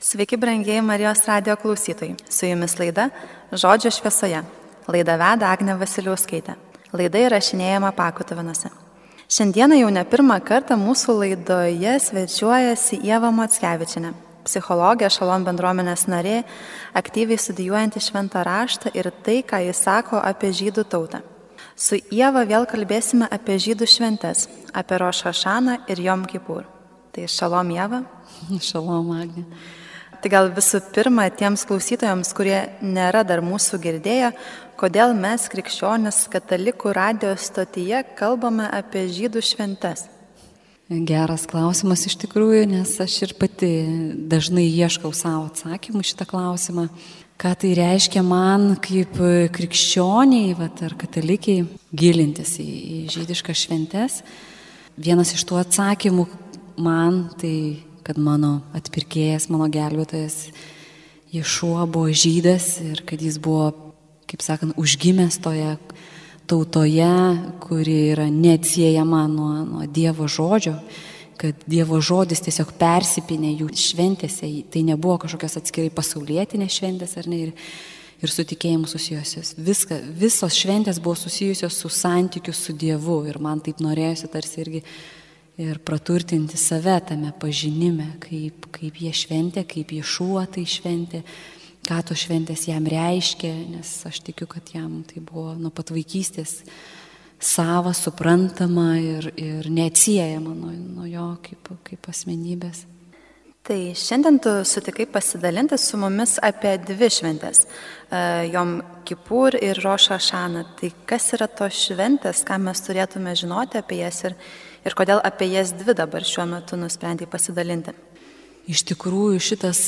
Sveiki, brangieji Marijos radijo klausytojai. Su jumis laida Žodžio šviesoje. Laidą veda Agnė Vasiliauskaitė. Laida įrašinėjama Pakotuvinuose. Šiandieną jau ne pirmą kartą mūsų laidoje svečiuojasi Ieva Mockevičienė, psichologė, Šalom bendruomenės narė, aktyviai studijuojanti šventą raštą ir tai, ką jis sako apie žydų tautą. Su Ieva vėl kalbėsime apie žydų šventes, apie Roš Hašaną ir Jom Kipur. Tai šalom, Ieva. Šalom, Agnė. Tai gal visų pirma tiems klausytojams, kurie nėra dar mūsų girdėję, kodėl mes, krikščionys katalikų radijo stotyje, kalbame apie žydų šventes? Geras klausimas iš tikrųjų, nes aš ir pati dažnai ieškau savo atsakymų šitą klausimą. Ką tai reiškia man kaip krikščioniai ar katalikiai gilintis į žydiškas šventes? Vienas iš tų atsakymų man tai, kad mano atpirkėjas, mano gelbėtojas Ješua buvo žydas ir kad jis buvo, kaip sakant, užgimęs toje tautoje, kuri yra neatsiejama nuo Dievo žodžio, kad Dievo žodis tiesiog persipinė jų šventėse, tai nebuvo kažkokios atskirai pasaulietinės šventės ar ne, ir su tikėjimu susijusios. Visos šventės buvo susijusios su santykiu su Dievu ir man taip norėjosi tarsi irgi ir praturtinti save tame pažinime, kaip jie šventė, kaip Ješua tai šventė, ką to šventės jam reiškia, nes aš tikiu, kad jam tai buvo nuo pat vaikystės sava, suprantama ir neatsiejama nuo jo kaip asmenybės. Tai šiandien tu sutikai pasidalinti su mumis apie dvi šventės, Jom Kipur ir Roš Hašaną. Tai kas yra tos šventės, ką mes turėtume žinoti apie jas ir kodėl apie jas dvi dabar šiuo metu nusprendai pasidalinti? Iš tikrųjų šitas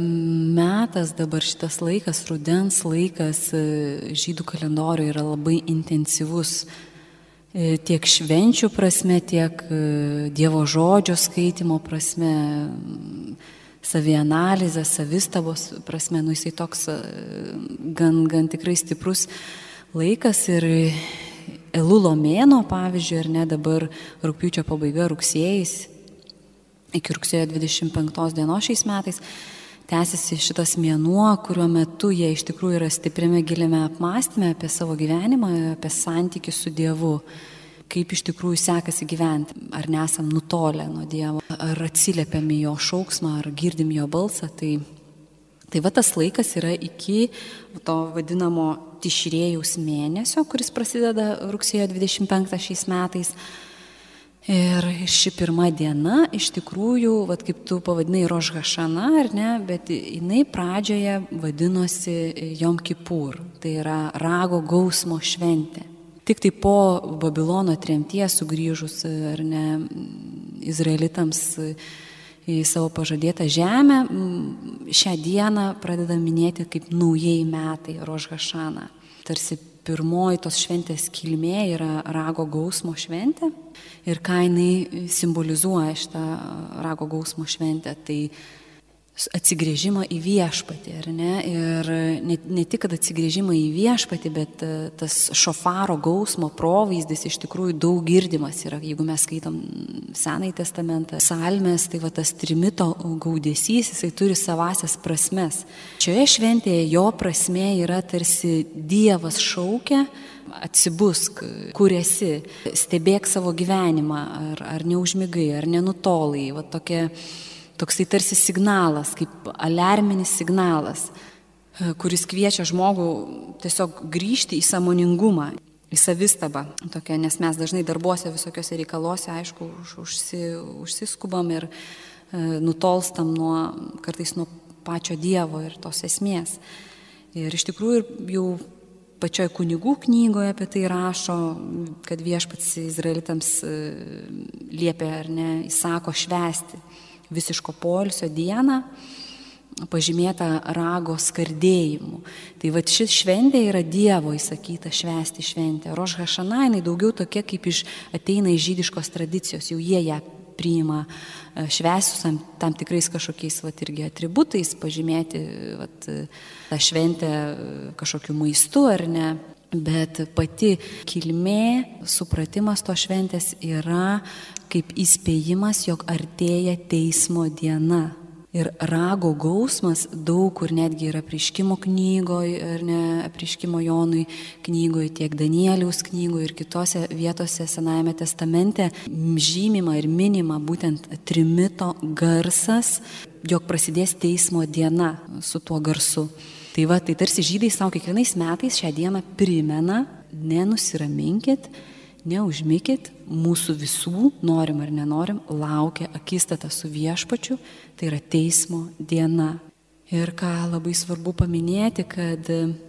metas, dabar šitas laikas, rudens laikas žydų kalendoriuje yra labai intensyvus tiek švenčių prasme, tiek Dievo žodžio skaitimo prasme, savianalizės, savistabos prasme, jisai toks gan tikrai stiprus laikas ir Elulo mėnuo, pavyzdžiui, ar ne, dabar rugpjūčio pabaiga, rugsėjais, iki rugsėjo 25 dienos šiais metais, tęsiasi šitas mėnuo, kuriuo metu jie iš tikrųjų yra stipriame giliame apmąstyme apie savo gyvenimą, apie santykį su Dievu, kaip iš tikrųjų sekasi gyventi, ar nesam nutolę nuo Dievo, ar atsiliepiam į jo šauksmą, ar girdim jo balsą, tai va tas laikas yra iki to vadinamo Tišrėjaus mėnesio, kuris prasideda rugsėjo 25 šiais metais. Ir ši pirma diena iš tikrųjų, kaip tu pavadinai, Roš Hašana, ar ne, bet jinai pradžioje vadinosi Jom Kipur, tai yra rago gausmo šventė. Tik tai po Babilono tremties sugrįžus, ar ne, izraelitams į savo pažadėtą žemę, šią dieną pradeda minėti kaip naujieji metai, Roš Hašana. Tarsi pirmoji tos šventės kilmė yra rago gausmo šventė ir ką jinai simbolizuoja šitą rago gausmo šventę, tai atsigręžimą į viešpatį, ar ne? Ir ne tik, kad atsigręžimą į viešpatį, bet tas šofaro gausmo provaizdis iš tikrųjų daug girdimas yra. Jeigu mes skaitom Senąjį testamentą, psalmes, tai tas trimito gaudesys, jisai turi savasias prasmes. Šioje šventėje jo prasmė yra tarsi Dievas šaukia, atsibusk, kur esi, stebėk savo gyvenimą, ar neužmigai, ar nenutolai, toksai tarsi signalas, kaip alarminis signalas, kuris kviečia žmogų tiesiog grįžti į sąmoningumą, į savistabą. Tokia, nes mes dažnai darbuose visokiose reikaluose, aišku, užsiskubam ir nutolstam kartais nuo pačio Dievo ir tos esmės. Ir iš tikrųjų jau pačioj kunigų knygoje apie tai rašo, kad viešpats izraelitams liepia, ar ne, įsako švęsti visiško poilsio dieną, pažymėta rago skardėjimu. Tai ši šventė yra Dievo įsakyta švęsti šventę. Roš Hašana, jinai daugiau tokia, kaip ateina iš žydiškos tradicijos, jau jie ją priima švęsius tam tikrais kažkokiais irgi atributais, pažymėti tą šventę kažkokiu maistu ar ne. Bet pati kilmė, supratimas to šventės yra kaip įspėjimas, jog artėja teismo diena. Ir rago gausmas daug kur netgi yra Apreiškimo knygoje, ar ne, Apreiškimo Jonui knygoje, tiek Danieliaus knygoje ir kitose vietose Senajame testamente žymima ir minima būtent trimito garsas, jog prasidės teismo diena su tuo garsu. Tai va, tai tarsi žydai savo kiekvienais metais šią dieną primena, nenusiraminkit, neužmykit, mūsų visų, norim ar nenorim, laukia akistata su viešpačiu, tai yra teismo diena. Ir ką labai svarbu paminėti, kad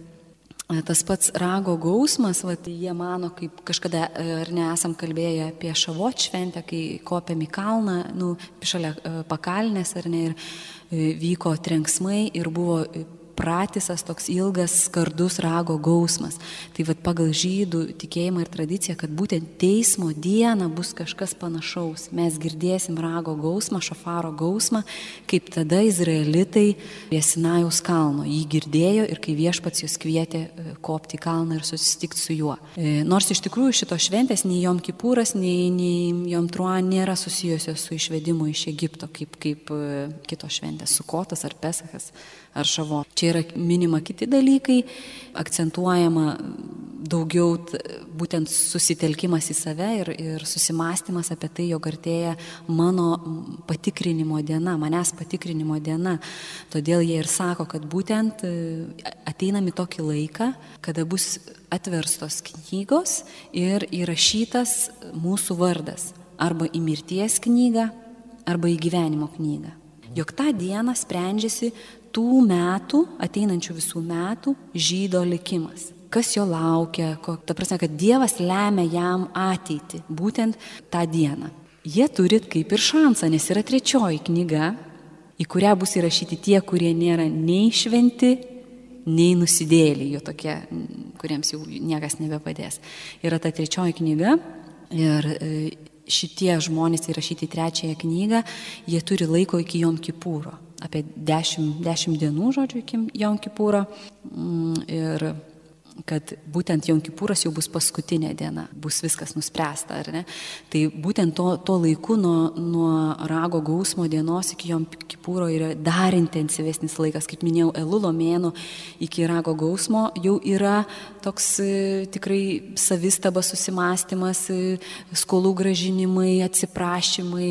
tas pats rago gausmas, vat, jie mano, kaip kažkada ar nesam kalbėję apie Šavot šventę, kai kopėm į kalną, šalia pakalnės, ar ne, ir vyko trenksmai ir buvo pratisas toks ilgas, skardus rago gausmas. Tai vat pagal žydų tikėjimą ir tradiciją, kad būtent teismo dieną bus kažkas panašaus. Mes girdėsim rago gausmą, šofaro gausmą, kaip tada izraelitai prie Sinajaus kalno. Jį girdėjo ir kai viešpats juos kvietė kopti į kalną ir susitikti su juo. Nors iš tikrųjų šito šventės nei Jom Kipūras, nei Jom Trua nėra susijusios su išvedimu iš Egipto, kaip kitos šventės, Sukotas ar Pesachas ar Šavot. Čia yra minima kiti dalykai, akcentuojama daugiau būtent susitelkimas į save ir susimastymas apie tai, jog artėja mano patikrinimo diena, manęs patikrinimo diena. Todėl jie ir sako, kad būtent ateinam į tokį laiką, kada bus atverstos knygos ir įrašytas mūsų vardas arba į mirties knygą, arba į gyvenimo knygą. Jog tą dieną sprendžiasi tų metų, ateinančių visų metų žydo likimas. Kas jo laukia, ta prasme, kad Dievas lemia jam ateitį, būtent tą dieną. Jie turit kaip ir šansą, nes yra 3 knyga, į kurią bus įrašyti tie, kurie nėra nei šventi, nei nusidėliai, jo tokie, kuriems jau niekas nebepadės. Yra ta 3 knyga ir šitie žmonės įrašyti 3 knygą, jie turi laiko iki Jom Kipūro. Apie 10 dienų, žodžiu, iki Jom Kipūro. Ir kad būtent Jom Kipūras jau bus paskutinė diena, bus viskas nuspręsta, ar ne? Tai būtent to laiku nuo rago gausmo dienos iki Jom Kipūro yra dar intensyvesnis laikas, kaip minėjau, Elulo mėnuo iki rago gausmo jau yra toks tikrai savistabas, susimastymas, skolų gražinimai, atsiprašymai,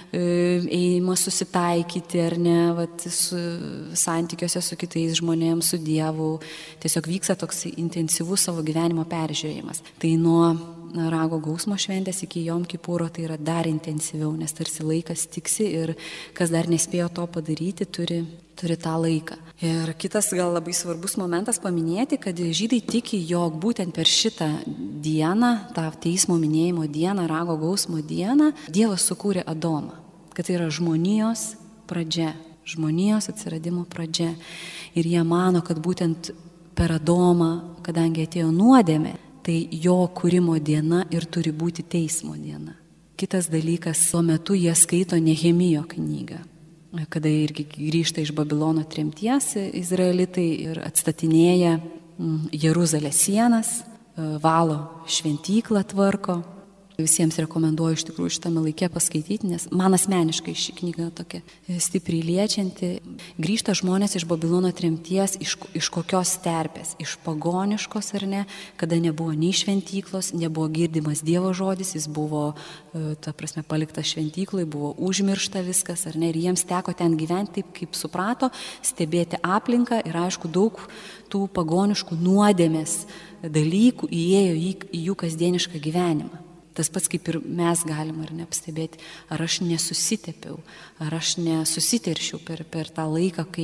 ėjimas susitaikyti, ar ne, vat, santykiuose su kitais žmonėms, su Dievu, tiesiog vyksta toks intensyvus savo gyvenimo peržiūrėjimas. Tai nuo rago gausmo šventės iki Jom Kipūro tai yra dar intensyviau, nes tarsi laikas tiksi ir kas dar nespėjo to padaryti, turi tą laiką. Ir kitas gal labai svarbus momentas paminėti, kad žydai tiki, jog būtent per šitą dieną, tą teismo minėjimo dieną, rago gausmo dieną, Dievas sukūrė Adomą, kad tai yra žmonijos pradžia, žmonijos atsiradimo pradžia. Ir jie mano, kad būtent per Adomą, kadangi atėjo nuodėmė, tai jo kūrimo diena ir turi būti teismo diena. Kitas dalykas, tuo metu jie skaito Nehemijo knygą, kada irgi grįžta iš Babilono tremties izraelitai ir atstatinėja Jeruzalės sienas, valo šventyklą, tvarko. Visiems rekomenduoju iš tikrųjų šitame laikė paskaityti, nes man asmeniškai ši knyga tokia stipriai liečianti. Grįžta žmonės iš Babilono tremties iš kokios terpės, iš pagoniškos ar ne, kada nebuvo nei šventyklos, nebuvo girdimas Dievo žodis, jis buvo, ta prasme, paliktas šventyklai, buvo užmiršta viskas ar ne, ir jiems teko ten gyventi taip, kaip suprato, stebėti aplinką ir aišku daug tų pagoniškų nuodėmės dalykų įėjo į jų kasdienišką gyvenimą. Tas pats kaip ir mes galim ar neapstebėti, ar aš nesusitepiau, ar aš nesusiteršiau per tą laiką, kai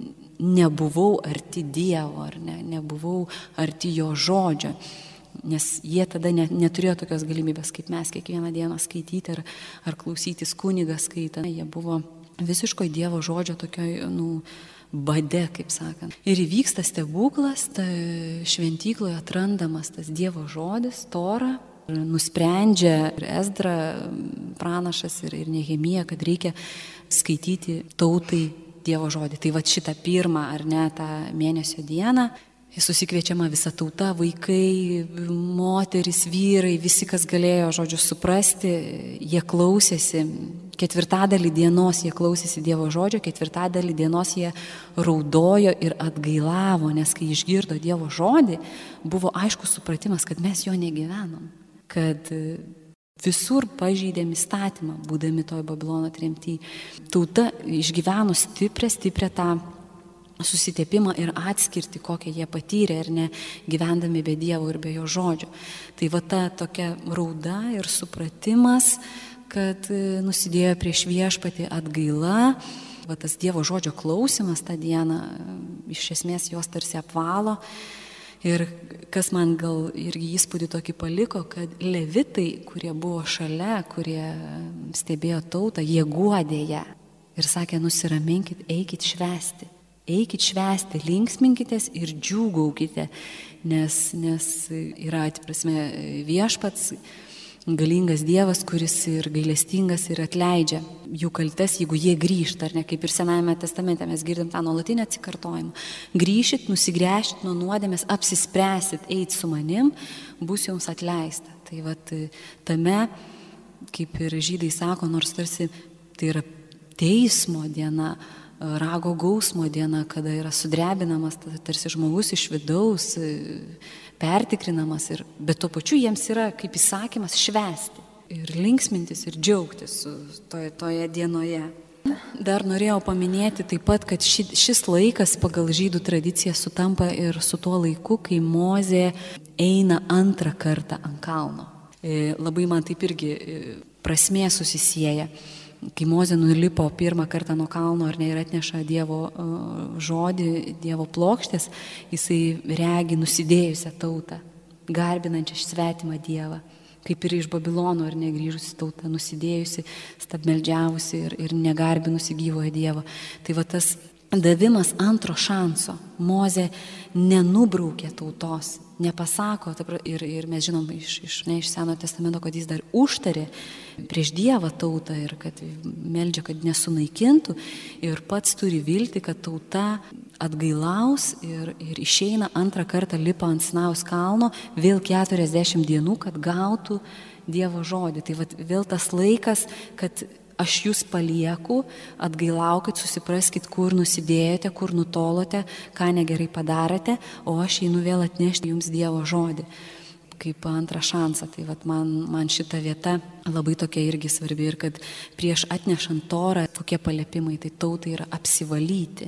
nebuvau arti Dievo, ar nebuvau arti jo žodžio. Nes jie tada neturėjo tokios galimybės, kaip mes kiekvieną dieną skaityti ar klausytis kunigą skaitant. Jie buvo visiškai Dievo žodžio tokioj, bade, kaip sakant. Ir įvyksta stebuklas, šventykloje atrandamas tas Dievo žodis, Tora. Nusprendžia ir Ezdra pranašas ir Nehemija, kad reikia skaityti tautai Dievo žodį. Tai va šitą pirmą ar ne tą mėnesio dieną susikviečiama visa tauta, vaikai, moteris, vyrai, visi, kas galėjo, žodžiu, suprasti, jie klausėsi. 4 dienos jie klausėsi Dievo žodžio, 4 dienos jie raudojo ir atgailavo, nes kai išgirdo Dievo žodį, buvo aiškus supratimas, kad mes jo negyvenom, kad visur pažeidėm įstatymą, būdami toj Babilono tremty. Tauta išgyveno stiprią tą susitepimą ir atskirti, kokią jie patyrė ir ne gyvendami be Dievo ir be jo žodžio. Tai va ta tokia rauda ir supratimas, kad nusidėjo prieš viešpatį atgaila, va tas Dievo žodžio klausimas tą dieną, iš esmės jos tarsi apvalo. Ir kas man gal irgi įspūdį tokį paliko, kad levitai, kurie buvo šalia, kurie stebėjo tautą, jie guodė ją ir sakė, nusiraminkit, eikit švęsti. Eikit švęsti, linksminkitės ir džiūgaukite, nes yra, prasme, viešpats, galingas Dievas, kuris ir gailestingas ir atleidžia jų kaltes, jeigu jie grįžta, ar ne, kaip ir Senajame testamente mes girdim tą nuolatinį atsikartojimą. Grįšit, nusigręšit nuo nuodėmės, apsispręsit, eit su manim, bus jums atleista. Tai vat tame, kaip ir žydai sako, nors tarsi tai yra teismo diena, rago gausmo diena, kada yra sudrebinamas tarsi žmogus iš vidaus, pertikrinamas, bet tuo pačiu jiems yra kaip įsakymas švęsti ir linksmintis ir džiaugtis toje dienoje. Dar norėjau paminėti taip pat, kad šis laikas pagal žydų tradiciją sutampa ir su tuo laiku, kai Mozė eina 2 kartą ant kalno. Labai man taip irgi prasmė susisieja. Kai Mozė nulipo 1 kartą nuo kalno ar ne ir atneša Dievo žodį, Dievo plokštės, jisai regi nusidėjusią tautą, garbinančią svetimą Dievą, kaip ir iš Babilono ar negrįžusi tauta, nusidėjusi, stabmeldžiavusi ir negarbinusi gyvojo Dievo. Tai va tas davimas 2 šanso, Mozė nenubraukė tautos, nepasako, ir mes žinom iš Senojo testamento, kad jis dar užtarė prieš Dievą tautą ir kad meldžia, kad nesunaikintų ir pats turi viltį, kad tauta atgailaus ir išeina 2 kartą lipa ant Sinajaus kalno, vėl 40 dienų, kad gautų Dievo žodį. Tai vat, vėl tas laikas, kad aš jūs palieku, atgailaukit, susipraskit, kur nusidėjote, kur nutolote, ką negerai padarėte, o aš einu vėl atnešti jums Dievo žodį kaip 2 šansą. Tai vat man šita vieta labai tokia irgi svarbi ir kad prieš atnešant Torą, kokie paliepimai, tai tautai yra apsivalyti,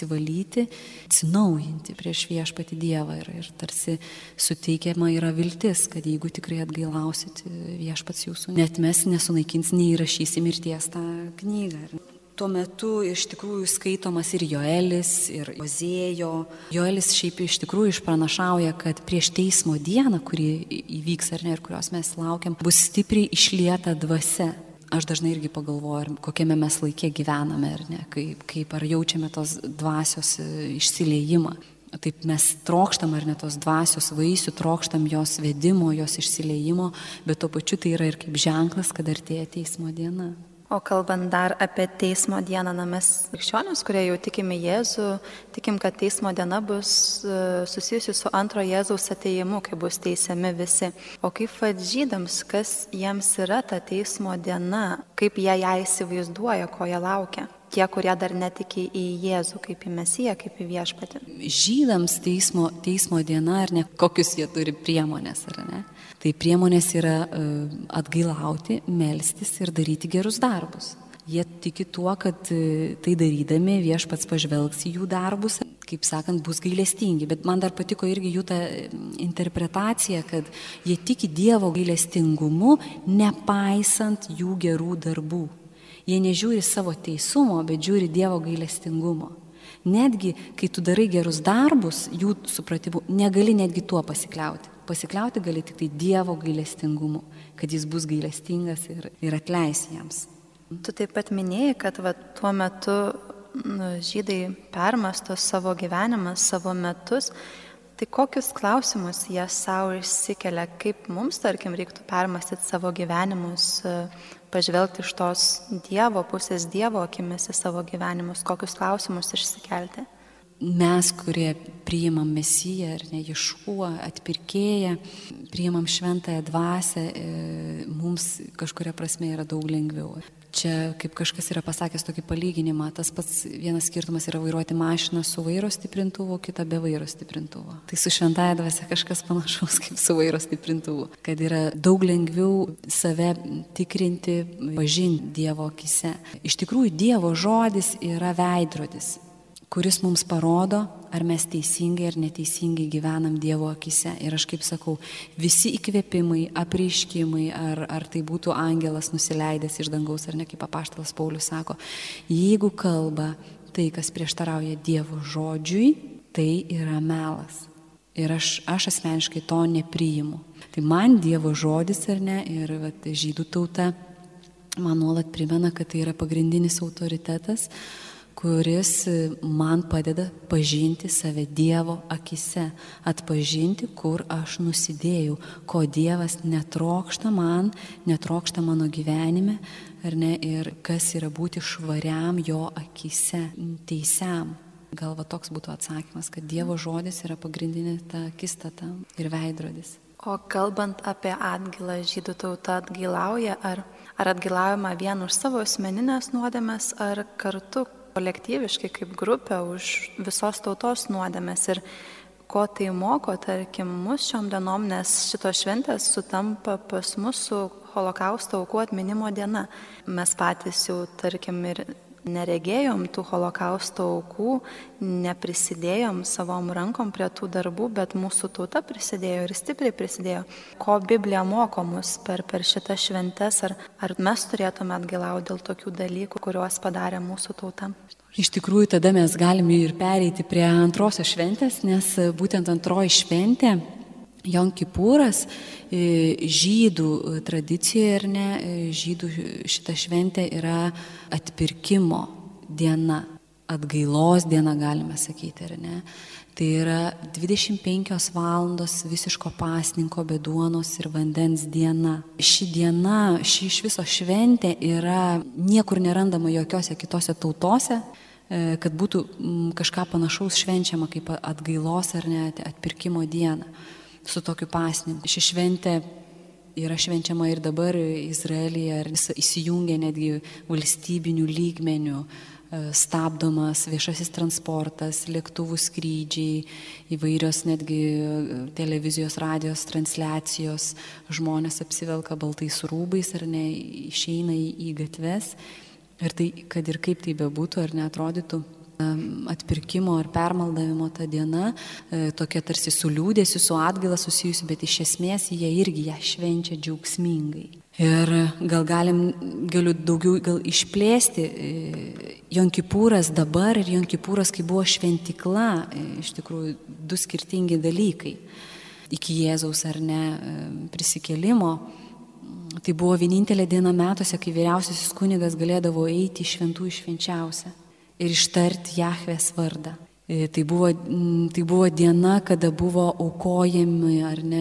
atsinaujinti prieš viešpatį Dievą ir tarsi suteikiama yra viltis, kad jeigu tikrai atgailausit, viešpats jūsų neatmes, nesunaikins, neįrašys į mirties tą knygą. Tuo metu iš tikrųjų skaitomas ir Joelis, ir Ozėjo. Joelis šiaip iš tikrųjų išpranašauja, kad prieš teismo dieną, kuri įvyks ar ne, ir kurios mes laukiam, bus stipriai išlieta dvasia. Aš dažnai irgi pagalvoju, kokiame mes laikė gyvename, ar ne, kaip ar jaučiame tos dvasios išsiliejimą. Taip mes trokštam, ar ne, tos dvasios vaisių, trokštam jos vedimo, jos išsiliejimo, bet tuo pačiu tai yra ir kaip ženklas, kad artėja teismo diena. O kalbant dar apie teismo dieną, mes krikščionys, kurie jau tikime Jėzų, tikim, kad teismo diena bus susijusi su 2 Jėzaus atėjimu, kai bus teisiami visi. O kaip žydams, kas jiems yra ta teismo diena, kaip jie ją įsivaizduoja, ko jie laukia? Tie, kurie dar netiki į Jėzų, kaip į Mesiją, kaip į viešpatį. Žydams teismo diena, ar ne, kokius jie turi priemonės, ar ne? Tai priemonės yra atgailauti, melstis ir daryti gerus darbus. Jie tiki tuo, kad tai darydami viešpats pažvelgs į jų darbus, kaip sakant, bus gailestingi. Bet man dar patiko irgi jų ta interpretacija, kad jie tiki Dievo gailestingumu, nepaisant jų gerų darbų. Jie nežiūri savo teisumo, bet žiūri Dievo gailestingumo. Netgi, kai tu darai gerus darbus, jų supratimu, negali netgi tuo pasikliauti. Pasikliauti gali tik tai Dievo gailestingumu, kad jis bus gailestingas ir atleis jiems. Tu taip pat minėjai, kad tuo metu žydai permąsto savo gyvenimą, savo metus. Tai kokius klausimus jie savo išsikelia, kaip mums, tarkim, reiktų permąstyti savo gyvenimus, pažvelgti iš tos Dievo pusės, Dievo akimis į savo gyvenimus, kokius klausimus išsikelti? mes, kurie priimam Mesiją, ar ne, Ješuą, atpirkėją, priimam šventąją dvasią, mums kažkuria prasme yra daug lengviau. Čia, kaip kažkas yra pasakęs tokį palyginimą, tas pats vienas skirtumas yra vairuoti mašiną su vairo stiprintuvu, kita be vairo stiprintuvu. Tai su šventąja dvasia kažkas panašaus kaip su vairo stiprintuvu. Kad yra daug lengviau save tikrinti, pažinti Dievo akyse. Iš tikrųjų, Dievo žodis yra veidrodis, kuris mums parodo, ar mes teisingai ar neteisingai gyvenam Dievo akyse. Ir aš kaip sakau, visi įkvėpimai, apreiškimai, ar tai būtų angelas nusileidęs iš dangaus, ar ne, kaip apaštalas Paulius sako, jeigu kalba tai, kas prieštarauja Dievo žodžiui, tai yra melas. Ir aš asmeniškai to nepriimu. Tai man Dievo žodis, ar ne, ir žydų tauta man nuolat primena, kad tai yra pagrindinis autoritetas, kuris man padeda pažinti save Dievo akyse, atpažinti, kur aš nusidėjau, ko Dievas netrokšta man, netrokšta mano gyvenime, ar ne, ir kas yra būti švariam jo akyse, teisiam. Gal toks būtų atsakymas, kad Dievo žodis yra pagrindinė ta akistata ir veidrodis. O kalbant apie atgailą, žydų tauta atgailauja, ar atgailaujama vien už savo asmeninės nuodėmes, ar kartu kolektyviškai kaip grupė už visos tautos nuodėmes, ir ko tai moko, tarkim, mus šiom dienom, nes šitos šventės sutampa pas mus su holokausto aukų atminimo diena. Mes patys jau, tarkim, ir neregėjom tų holokausto aukų, neprisidėjom savom rankom prie tų darbų, bet mūsų tauta prisidėjo ir stipriai prisidėjo. Ko Biblija moko mus per šitas šventes, ar mes turėtume atgailauti dėl tokių dalykų, kuriuos padarė mūsų tauta? Iš tikrųjų, tada mes galime ir pereiti prie antrosios šventės, nes būtent antroji šventė, Jom Kipūras, žydų tradicijoje, ar ne, žydų šita šventė yra atpirkimo diena, atgailos diena, galime sakyti, ar ne. Tai yra 25 valandos visiško pasninko be duonos ir vandens diena. Ši diena, iš viso šventė yra niekur nerandama jokiose kitose tautose, kad būtų kažką panašaus švenčiama kaip atgailos ar ne, atpirkimo diena su tokiu pasninku. Ši šventė yra švenčiama ir dabar Izraelyje, ir įsijungia netgi valstybinių lygmenių, stabdomas viešasis transportas, lėktuvų skrydžiai, įvairios netgi televizijos, radijos transliacijos, žmonės apsivelka baltais rūbais ar ne, išeina į gatves. Ir tai, kad ir kaip tai bebūtų, ar neatrodytų, atpirkimo ar permaldavimo ta diena, tokia tarsi su liūdėsiu, su atgaila susijusi, bet iš esmės jie irgi ją švenčia džiaugsmingai. Ir galiu daugiau išplėsti. Jom Kipūras dabar ir Jom Kipūras, kai buvo šventikla, iš tikrųjų du skirtingi dalykai. Iki Jėzaus ar ne prisikėlimo. Tai buvo vienintelė diena metuose, kai vyriausiasis kunigas galėdavo eiti iš šventų į švenčiausią ir ištarti Jahvės vardą. Tai buvo diena, kada buvo aukojami ar ne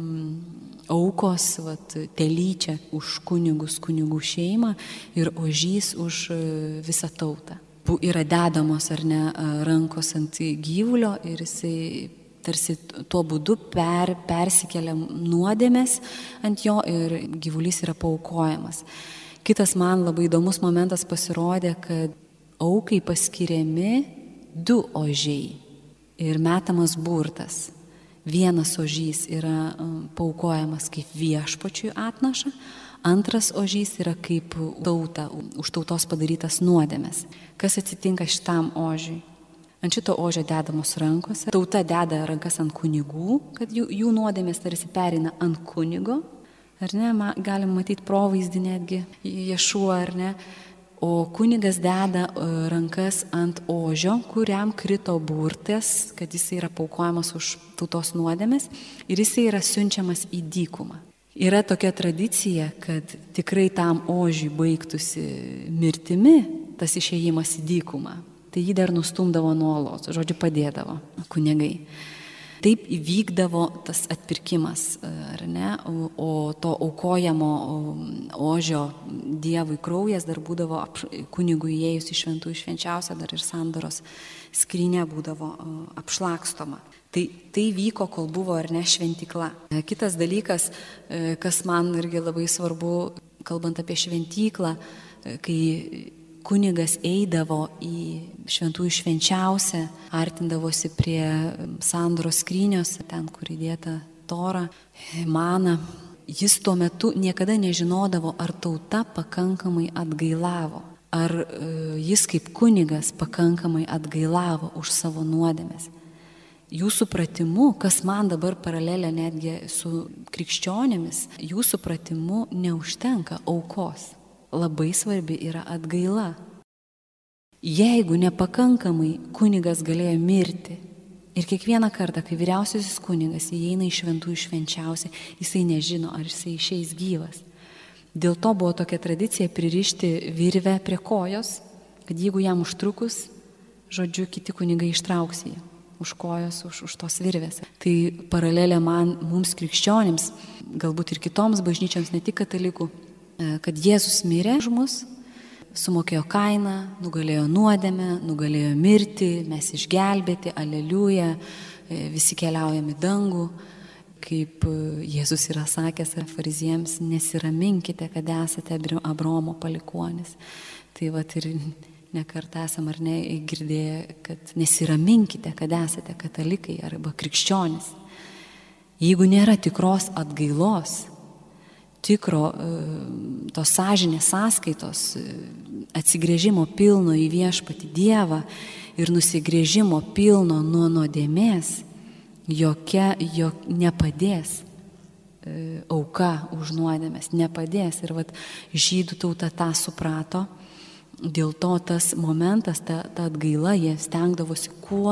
aukos, telyčia už kunigus, kunigų šeimą ir ožys už visą tautą. Yra dedamos ar ne rankos ant gyvulio ir jisai tarsi tuo būdu persikelia nuodėmės ant jo ir gyvulys yra paaukojamas. Kitas man labai įdomus momentas pasirodė, kad aukai paskiriami 2 ožiai ir metamas burtas. Vienas ožys yra paaukojamas kaip viešpačiui atnaša, antras ožys yra kaip tauta, už tautos padarytas nuodėmes. Kas atsitinka šitam ožiui? Ant šito ožio dedamos rankos, tauta deda rankas ant kunigų, kad jų nuodėmės tarsi pereina ant kunigo, ar ne, galim matyti provaizdį netgi Ješuo, ar ne, o kunigas deda rankas ant ožio, kuriam krito burtas, kad jis yra paaukojamas už tautos nuodėmes ir jis yra siunčiamas į dykumą. Yra tokia tradicija, kad tikrai tam ožiui baigtųsi mirtimi tas išėjimas į dykumą. Tai jį dar nustumdavo nuo olos, žodžiu, padėdavo kunigai. taip įvykdavo tas atpirkimas, ar ne, o to aukojamo ožio Dievui kraujas dar būdavo kunigui įėjus į šventųjų švenčiausią, dar ir sandoros skrynia būdavo apšlakstoma. Tai vyko, kol buvo ar ne šventykla. Kitas dalykas, kas man irgi labai svarbu, kalbant apie šventyklą, kai kunigas eidavo į šventųjų švenčiausią, artindavosi prie sandoros skrynios, ten, kur įdėta tora, mana, jis tuo metu niekada nežinodavo, ar tauta pakankamai atgailavo, ar jis kaip kunigas pakankamai atgailavo už savo nuodėmes. Jų supratimu, kas man dabar paralelė netgi su krikščionėmis, jų supratimu neužtenka aukos. Labai svarbi yra atgaila. Jeigu nepakankamai kunigas galėjo mirti ir kiekvieną kartą, kai vyriausiasis kunigas įeina į šventųjų švenčiausią, jisai nežino, ar jisai išeis gyvas. Dėl to buvo tokia tradicija pririšti virvę prie kojos, kad jeigu jam užtrukus, žodžiu, kiti kunigai ištrauks jį už kojos, už tos virvės. Tai paralelė mums krikščionėms, galbūt ir kitoms bažnyčiams, ne tik katalikų, kad Jėzus mirė už mus, sumokėjo kainą, nugalėjo nuodėmę, nugalėjo mirtį, mes išgelbėti, aleliuja, visi keliaujam į dangų. Kaip Jėzus yra sakęs fariziems, nesiraminkite, kad esate Abraomo palikuonis. Tai vat ir nekartą esam ar ne girdėję, kad nesiraminkite, kad esate katalikai arba krikščionys. Jeigu nėra tikros atgailos, tikro tos sąžinės sąskaitos, atsigręžimo pilno į viešpatį Dievą ir nusigręžimo pilno nuo nuodėmės, nepadės auka už nuodėmės, nepadės. Ir vat žydų tauta tą suprato. Dėl to tas momentas, ta atgaila, jie stengdavosi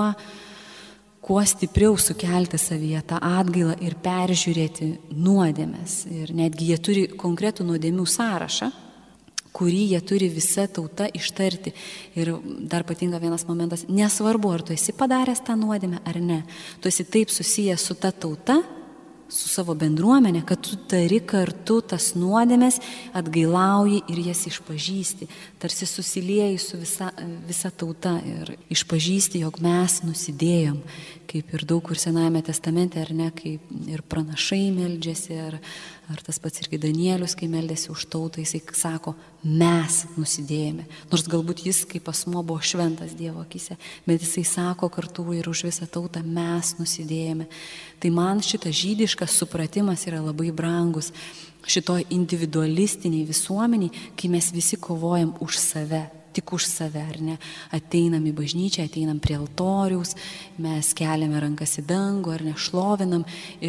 kuo stipriau sukelti savyje tą atgailą ir peržiūrėti nuodėmes. Ir netgi jie turi konkretų nuodėmių sąrašą, kurį jie turi visa tauta ištarti. Ir dar patinka vienas momentas, nesvarbu, ar tu esi padaręs tą nuodėmę ar ne, tu esi taip susijęs su ta tauta, su savo bendruomenė, kad tu tari kartu tas nuodėmes, atgailauji ir jas išpažįsti, tarsi susilieji su visa tauta ir išpažįsti, jog mes nusidėjom, kaip ir daug kur Senajame testamente, ar ne, kaip ir pranašai meldžiasi, ar tas pats irgi Danielius, kai meldėsi už tautą, jisai sako, mes nusidėjome. Nors galbūt jis kaip asmuo buvo šventas Dievo akyse, bet jisai sako kartu ir už visą tautą, mes nusidėjome. Tai man šitas žydiškas supratimas yra labai brangus šitoj individualistiniai visuomeniai, kai mes visi kovojam už save, tik už save, ar ne? Ateinam į bažnyčią, ateinam prie altoriaus, mes keliame rankas į dangų, ar ne, šlovinam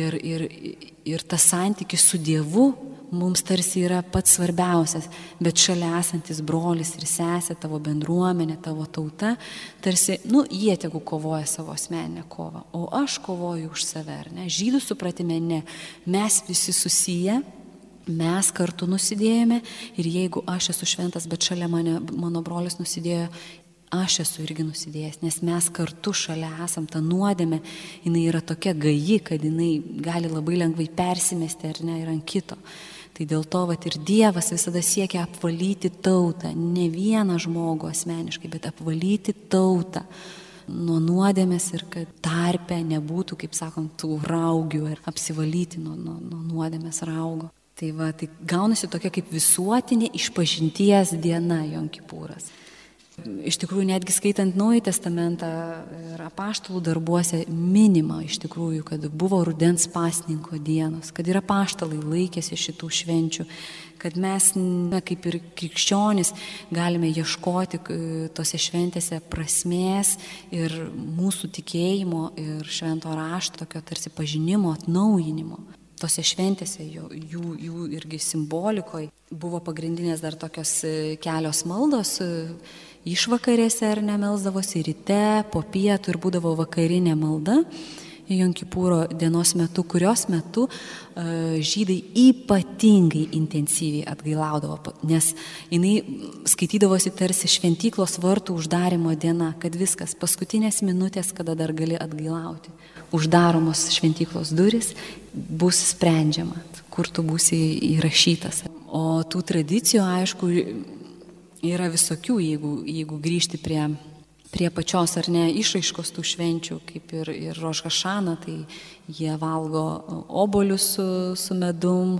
ir tas santykis su Dievu mums tarsi yra pats svarbiausias, bet šalia esantis brolis ir sesė, tavo bendruomenė, tavo tauta, tarsi, jie tegu kovoja savo asmeninę kovą, o aš kovoju už save, ar ne? Žydų supratime ne, mes visi susiję, mes kartu nusidėjome ir jeigu aš esu šventas, bet šalia mano brolis nusidėjo, aš esu irgi nusidėjęs, nes mes kartu šalia esam, ta nuodėmė, jinai yra tokia gaji, kad jinai gali labai lengvai persimesti ar ne ir ant kito. Tai dėl to ir Dievas visada siekia apvalyti tautą, ne vieną žmogų asmeniškai, bet apvalyti tautą nuo nuodėmės ir kad tarpe nebūtų, kaip sakom, tų raugių ir apsivalyti nuo nuodėmės raugo. Tai gaunasi tokia kaip visuotinė išpažinties diena Jom Kipūras. Iš tikrųjų, netgi skaitant Naująjį testamentą ir apaštalų darbuose minima iš tikrųjų, kad buvo rudens pasninko dienos, kad ir apaštalai laikėsi šitų švenčių, kad mes, kaip ir krikščionys, galime ieškoti tose šventėse prasmės ir mūsų tikėjimo ir švento rašto, tokio tarsi pažinimo, atnaujinimo. Tose šventėse, jų irgi simbolikoje buvo pagrindinės dar tokios kelios maldos, išvakarėse ar ne melsdavosi ryte, po pietų ir būdavo vakarinė malda. Jom Kipuro dienos metu, kurios metu žydai ypatingai intensyviai atgailaudavo, nes jinai skaitydavosi tarsi šventyklos vartų uždarimo diena, kad viskas, paskutinės minutės, kada dar gali atgailauti. Uždaromos šventyklos duris, bus sprendžiama, kur tu būsi įrašytas. O tų tradicijų, aišku, yra visokių, jeigu grįžti prie pačios ar ne išraiškos tų švenčių, kaip ir Roš Hašana, tai jie valgo obuolius su medum,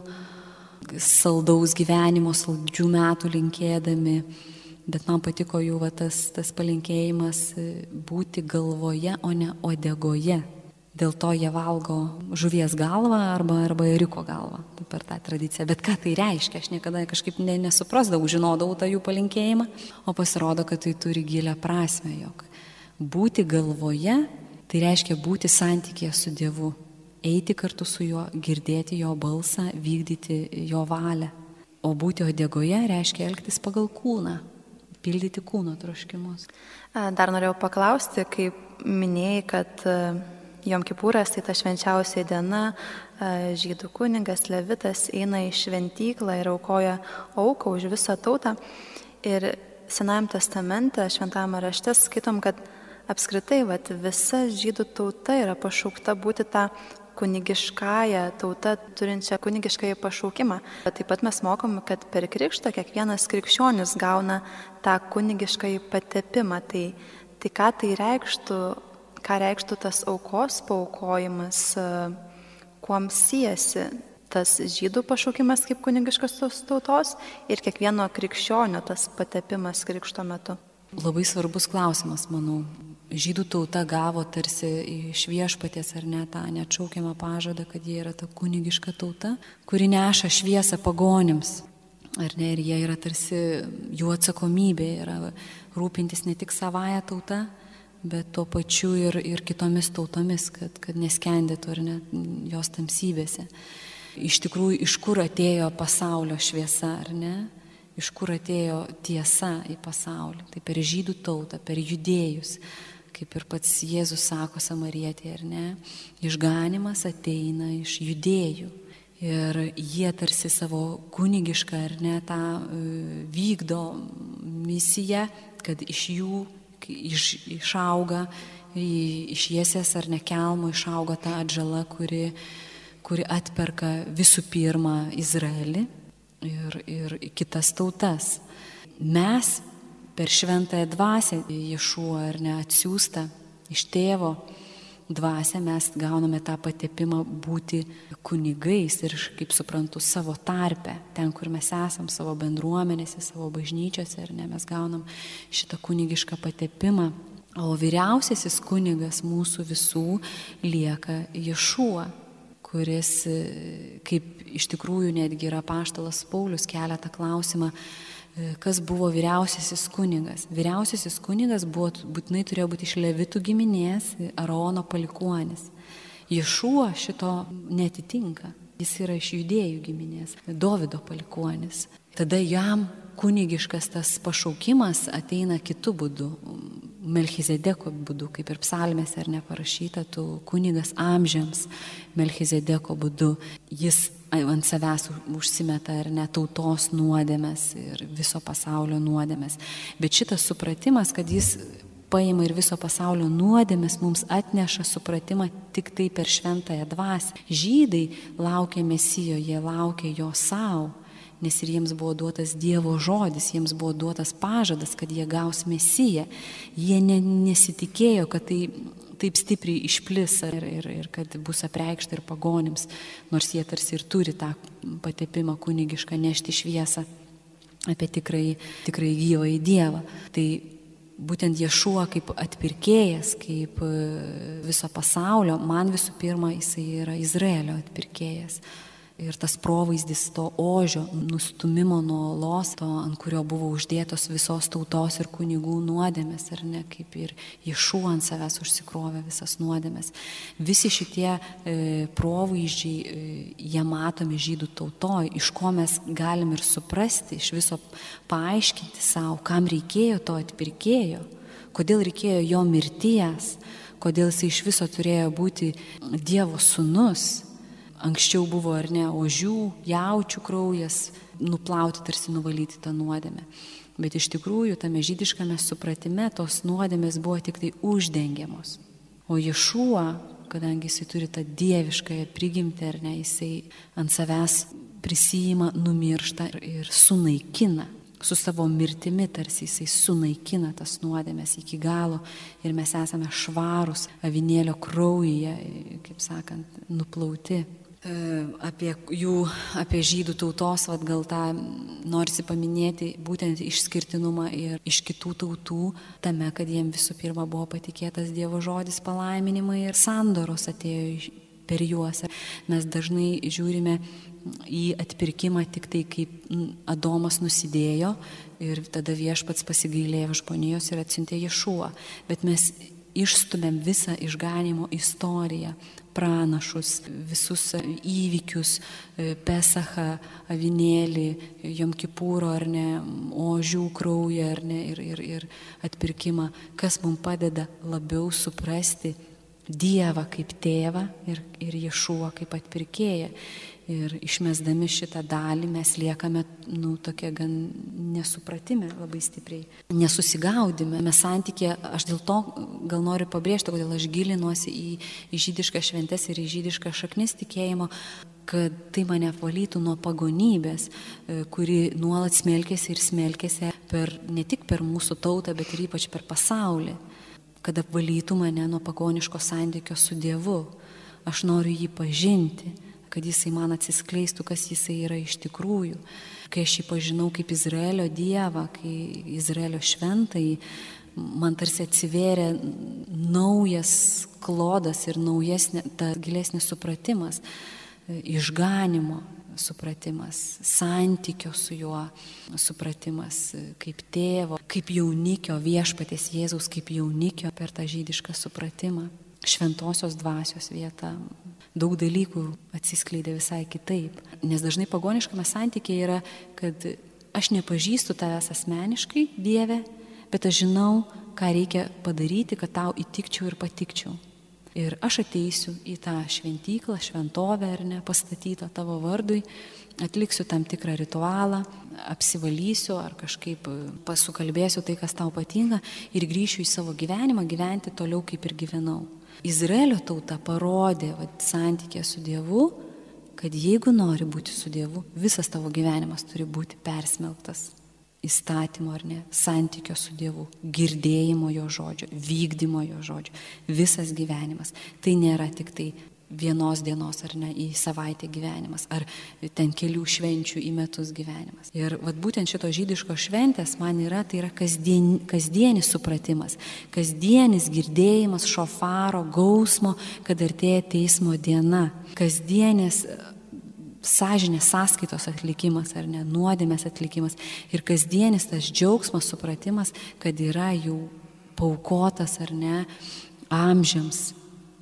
saldaus gyvenimo, saldžių metų linkėdami, bet man patiko jų tas palinkėjimas būti galvoje, o ne uodegoje. Dėl to jie valgo žuvies galvą arba ėriuko galvą per tą tradiciją. Bet ką tai reiškia? Aš niekada kažkaip nesuprasdavau, žinodavau tą jų palinkėjimą, o pasirodo, kad tai turi gilią prasmę, jog būti galvoje, tai reiškia būti santykėje su Dievu, eiti kartu su juo, girdėti jo balsą, vykdyti jo valią. O būti uodegoje reiškia elgtis pagal kūną, pildyti kūno troškimus. Dar norėjau paklausti, kaip minėjai, kad Jom Kipūras, tai ta švenčiausia diena, žydų kunigas, levitas eina į šventyklą ir aukoja auką už visą tautą. Ir Senajame testamente, Šventajame rašte skaitom, kad apskritai visa žydų tauta yra pašaukta būti tą kunigiškąją tautą, turinčią kunigiškąjį pašaukimą. Bet taip pat mes mokome, kad per krikštą kiekvienas krikščionis gauna tą kunigiškąjį patepimą. Tai ką tai reikštų? Ką reikštų tas aukos paaukojimas, kuom siejasi tas žydų pašaukimas kaip kunigiškos tautos ir kiekvieno krikščionio tas patepimas krikšto metu? Labai svarbus klausimas, manau. Žydų tauta gavo tarsi iš Viešpaties ar ne tą neatšaukiamą pažadą, kad jie yra ta kunigiška tauta, kuri neša šviesą pagonims. Ar ne, ir jie yra tarsi, jų atsakomybė yra rūpintis ne tik savąją tautą, bet tuo pačiu ir kitomis tautomis, kad neskendėtų ar ne jos tamsybėse. Iš tikrųjų, iš kur atėjo pasaulio šviesa, ar ne? Iš kur atėjo tiesa į pasaulį? Tai per žydų tautą, per judėjus, kaip ir pats Jėzus sako Samarietė, ar ne? Išganimas ateina iš judėjų. Ir jie tarsi savo kunigišką, ar ne, tą vykdo misiją, kad iš jų išauga, iš Jesės ar nekelmo išauga ta atžala, kuri atperka visų pirma Izraelį ir kitas tautas. Mes per šventąją dvasią Ješuą ar ne atsiųstą iš tėvo dvasią mes gauname tą patepimą būti kunigais ir, kaip suprantu, savo tarpe, ten, kur mes esam, savo bendruomenėse, savo bažnyčiose, ar ne, mes gaunam šitą kunigišką patepimą. O vyriausiasis kunigas mūsų visų lieka Ješuo, kuris, kaip iš tikrųjų netgi yra apaštalas Paulius, kelia tą klausimą, kas buvo vyriausiasis kunigas. Vyriausiasis kunigas būtinai turėjo būti iš Levitų giminės, Arono palikuonis. Ješuo šito netitinka. Jis yra iš Judėjų giminės, Dovido palikuonis. Tada jam kunigiškas tas pašaukimas ateina kitu būdu, Melchizedeko būdu, kaip ir psalmėse ar neparašyta, tu kunigas amžiams Melchizedeko būdu. Jis ant savęs užsimeta ar ne tautos nuodėmes ir viso pasaulio nuodėmes. Bet šitas supratimas, kad jis paima ir viso pasaulio nuodėmes, mums atneša supratimą tik tai per šventąją dvasią. Žydai laukia Mesijo, jie laukia jo savo, nes ir jiems buvo duotas Dievo žodis, jiems buvo duotas pažadas, kad jie gaus Mesiją. Jie nesitikėjo, kad tai taip stipriai išplis ir kad bus apreikšta ir pagonims, nors jie tarsi ir turi tą patepimą kunigišką nešti šviesą apie tikrai gyvąjį Dievą. Tai būtent Ješuo kaip atpirkėjas, kaip viso pasaulio, man visų pirma jisai yra Izraelio atpirkėjas. Ir tas provaizdis to ožio, nustumimo nuo olos, to, ant kurio buvo uždėtos visos tautos ir kunigų nuodėmės, ar ne, kaip ir Ješuo ant savęs užsikrovė visas nuodėmės. Visi šitie provaizdžiai, jie matomi žydų tautoj, iš ko mes galim ir suprasti, iš viso paaiškinti savo, kam reikėjo to atpirkėjo, kodėl reikėjo jo mirties, kodėl jisai iš viso turėjo būti Dievo sūnus. Anksčiau buvo, ar ne, ožių, jaučių kraujas, nuplauti, tarsi nuvalyti tą nuodėmę. Bet iš tikrųjų, tame žydiškame supratime tos nuodėmės buvo tik tai uždengiamos. O Ješua, kadangi jisai turi tą dieviškąją prigimtį, ar ne, jisai ant savęs prisijima, numiršta ir sunaikina. Su savo mirtimi tarsi jisai sunaikina tas nuodėmės iki galo ir mes esame švarūs avinėlio kraujyje, kaip sakant, nuplauti. Apie žydų tautos, gal tą norisi paminėti būtent išskirtinumą ir iš kitų tautų, tame, kad jiem visų pirma buvo patikėtas Dievo žodis, palaiminimai ir sandoros atėjo per juos. Mes dažnai žiūrime į atpirkimą tik tai, kaip Adomas nusidėjo ir tada Viešpats pasigailėjo žmonijos ir atsiuntė Ješuą. Bet mes išstumėm visą išganimo istoriją, pranašus, visus įvykius, Pesachą, avinėlį, Jom Kipuro, ar ne, ožių kraują, ar ne, ir atpirkimą, kas mums padeda labiau suprasti Dievą kaip tėvą ir Ješuą kaip atpirkėją. Ir išmesdami šitą dalį mes liekame, tokie gan nesupratime labai stipriai, nesusigaudime. Mes santykė, aš dėl to gal noriu pabrėžti, kodėl aš gilinuosi į žydišką šventes ir į žydišką šaknis tikėjimo, kad tai mane apvalytų nuo pagonybės, kuri nuolat smelkėsi ir smelkėsi ne tik per mūsų tautą, bet ir ypač per pasaulį. Kad apvalytų mane nuo pagoniško santykio su Dievu. Aš noriu jį pažinti, kad jisai man atsiskleistų, kas jisai yra iš tikrųjų. Kai aš jį pažinau kaip Izraelio Dievą, kai Izraelio šventąjį, man tarsi atsivėrė naujas klodas ir gilesnis supratimas, išganimo supratimas, santykio su juo supratimas, kaip tėvo, kaip jaunikio, Viešpaties Jėzaus kaip jaunikio per tą žydišką supratimą. Šventosios dvasios vieta. Daug dalykų atsiskleidė visai kitaip. Nes dažnai pagoniškame santykėje yra, kad aš nepažįstu tavęs asmeniškai, Dieve, bet aš žinau, ką reikia padaryti, kad tau įtikčiau ir patikčiau. Ir aš ateisiu į tą šventyklą, šventovę, ar ne, pastatytą tavo vardui, atliksiu tam tikrą ritualą, apsivalysiu ar kažkaip pasukalbėsiu tai, kas tau patinka ir grįšiu į savo gyvenimą, gyventi toliau, kaip ir gyvenau. Izraelio tauta parodė santykė su Dievu, kad jeigu nori būti su Dievu, visas tavo gyvenimas turi būti persmelktas įstatymo, ar ne, santykio su Dievu, girdėjimo jo žodžio, vykdymo jo žodžio, visas gyvenimas. Tai nėra tik tai vienos dienos, ar ne, į savaitę gyvenimas, ar ten kelių švenčių į metus gyvenimas. Ir būtent šito žydiško šventės man yra, tai yra kasdienis supratimas, kasdienis girdėjimas šofaro gausmo, kad artėja teismo diena, kasdienis sąžinės sąskaitos atlikimas, ar ne, nuodėmės atlikimas ir kasdienis tas džiaugsmas, supratimas, kad yra jau paukotas, ar ne, amžiams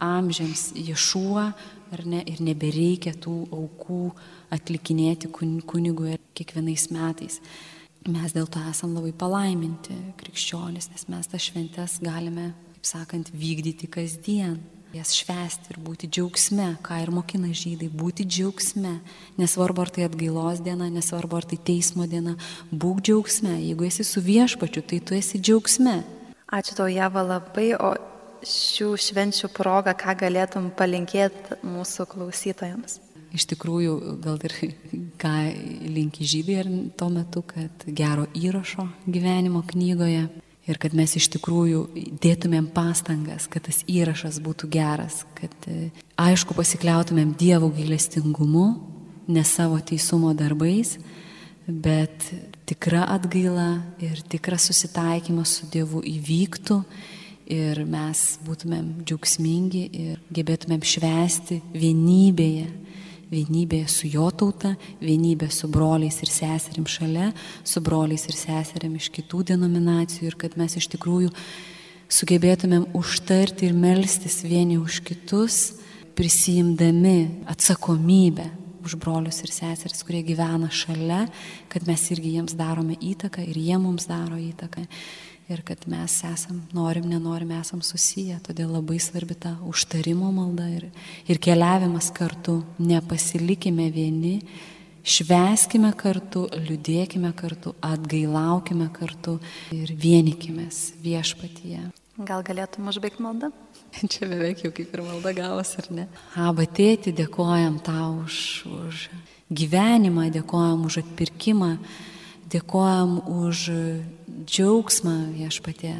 Ješuą, ar ne, ir nebereikia tų aukų atlikinėti kunigui kiekvienais metais. Mes dėl to esam labai palaiminti krikščionys, nes mes tas šventes galime, kaip sakant, vykdyti kasdien. Jas švęsti ir būti džiaugsme, ką ir mokina žydai, būti džiaugsme. Nesvarbu, ar tai atgailos diena, nesvarbu, ar tai teismo diena, būk džiaugsme. Jeigu esi su Viešpačiu, tai tu esi džiaugsme. Ačiū tau, Ieva, labai, o šių švenčių proga, ką galėtum palinkėti mūsų klausytojams? Iš tikrųjų, gal ir ką linki žydai ir tuo metu, kad gero įrašo gyvenimo knygoje. Ir kad mes iš tikrųjų dėtumėm pastangas, kad tas įrašas būtų geras, kad aišku pasikliautumėm Dievo gailestingumu, ne savo teisumo darbais, bet tikra atgaila ir tikras susitaikymas su Dievu įvyktų ir mes būtumėm džiaugsmingi ir gebėtumėm švęsti vienybėje su jo tauta, vienybė su broliais ir seserim šalia, su broliais ir seserim iš kitų denominacijų ir kad mes iš tikrųjų sugebėtumėm užtarti ir melstis vieni už kitus, prisijimdami atsakomybę už brolius ir seseris, kurie gyvena šalia, kad mes irgi jiems darome įtaką ir jie mums daro įtaką. ir kad mes esam, norim, nenorim, esam susiję. Todėl labai svarbi ta užtarimo malda ir keliavimas kartu. Nepasilikime vieni, švęskime kartu, liūdėkime kartu, atgailaukime kartu ir vienykimės Viešpatyje. Gal galėtum užbaigti maldą? Čia beveik jau kaip ir malda gavos, ar ne? Aba tėti, dėkojam tau už gyvenimą, dėkojam už atpirkimą, dėkojam už džiaugsmą Viešpatie,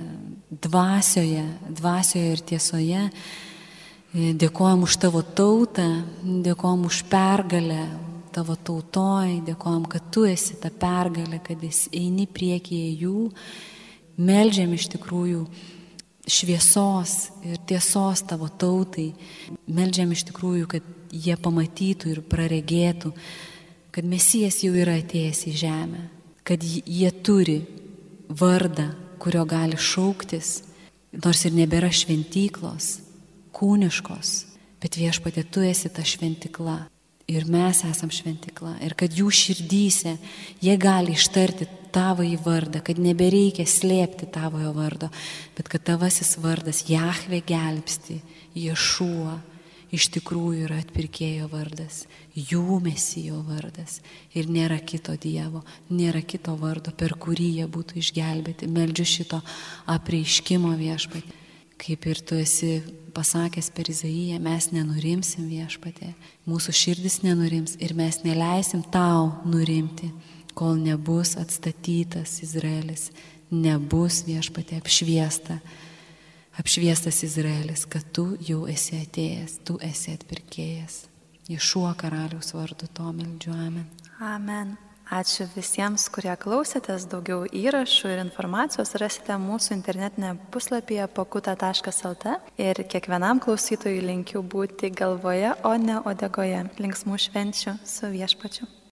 dvasioje ir tiesoje. Dėkojam už tavo tautą, dėkojam už pergalę tavo tautoj, dėkojam, kad tu esi ta pergalė, kad esi eini priekyje jų. Meldžiam iš tikrųjų šviesos ir tiesos tavo tautai. Meldžiam iš tikrųjų, kad jie pamatytų ir praregėtų, kad Mesijas jau yra atėjęs į žemę, kad jie turi vardą, kurio gali šauktis, nors ir nebėra šventyklos, kūniškos, bet Viešpatie, tu esi ta šventikla ir mes esam šventikla ir kad jų širdyse jie gali ištarti tavąjį vardą, kad nebereikia slėpti tavojo vardo, bet kad tavasis vardas Jahve gelbsti, Ješua iš tikrųjų yra atpirkėjo vardas, jų Mesijo vardas ir nėra kito Dievo, nėra kito vardo, per kurį jie būtų išgelbėti. Meldžiu šito apreiškimo Viešpatie. Kaip ir tu esi pasakęs per Izaiją, mes nenurimsim Viešpatie, mūsų širdis nenurims ir mes neleisim tau nurimti, kol nebus atstatytas Izraelis, nebus Viešpatie apšviestas Izraelis, kad tu jau esi atėjęs, tu esi atpirkėjas. Ješua karaliaus vardu to meldžiu, amen. Amen. Ačiū visiems, kurie klausėtės. Daugiau įrašų ir informacijos rasite mūsų internetinėje puslapyje pakuta.lt ir kiekvienam klausytojui linkiu būti galvoje, o ne uodegoje. Linksmų švenčių su Viešpačiu.